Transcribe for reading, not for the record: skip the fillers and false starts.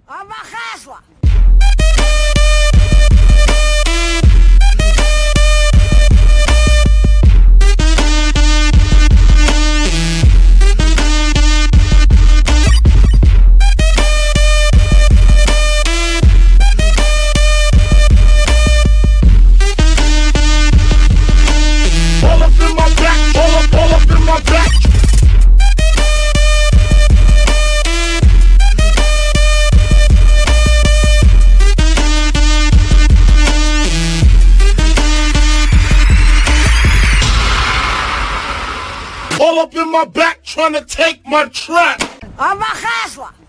Abajaswa. All up in my back, all up in my back. All up in my back trying to take my track. Abajaswa.